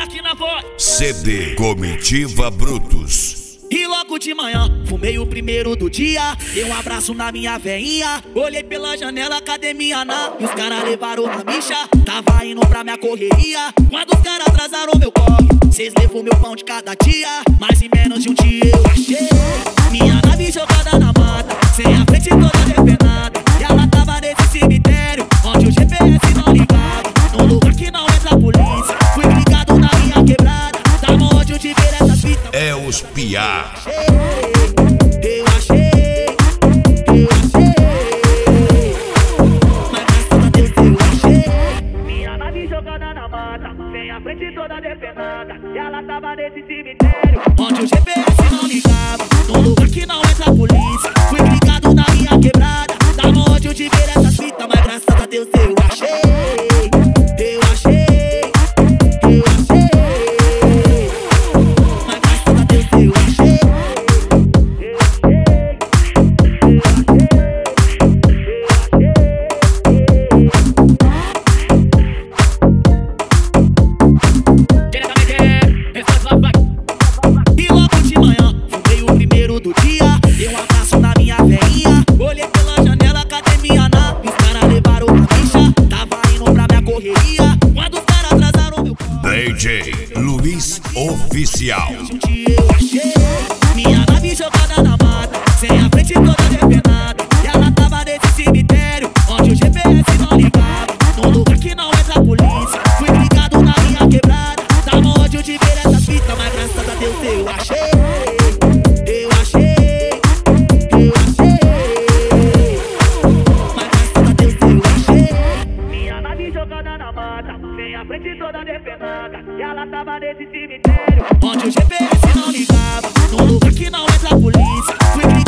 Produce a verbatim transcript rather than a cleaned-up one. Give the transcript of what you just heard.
aqui na voz. C D Comitiva Brutos. E logo de manhã, fumei o primeiro do dia. Dei um abraço na minha veinha. Olhei pela janela, academia na. E os caras levaram na micha. Tava indo pra minha correria. Quando os caras atrasaram meu corre, cês levou meu pão de cada dia. Mas em menos de um dia eu achei minha nave jogada na mata, sem a frente toda depenada. E ela tava nesse cemitério, onde o G P S não ligava. Num lugar que não entra a polícia. Fui ligado na minha quebrada. Tava onde eu te ver essas fitas. É os piá. Eu achei, eu achei, mas graças a Deus eu achei minha nave jogada na mata, sem a frente toda depenada. E ela tava nesse cemitério, onde o G P S não ligava. Num lugar que não entra a polícia. Fui ligado na minha quebrada. Tava onde eu te ver essas fitas, mas graças a Deus eu achei. Eu achei, eu achei, mas graças a Deus eu achei. E logo de manhã, fumei o primeiro do dia. Dei um abraço na minha veinha. Olhei pela janela, academia na. E os caras levaram na bicha. Tava indo pra minha correria. Quando os caras atrasaram meu corre, D J Luiz Oficial. um dia eu achei minha nave jogada na mata, sem a frente toda depenada. E ela tava nesse cemitério, onde o G P S não ligava. Num lugar que não entra a polícia. Fui ligado na minha quebrada. Tava onde eu te ver essas fitas, mas graças a Deus eu achei. Eu achei, eu achei, mas graças a Deus eu achei minha nave jogada na mata, sem a frente toda depenada. E ela tava nesse cemitério, onde o G P S não ligava. Num lugar que não entra a polícia. Fui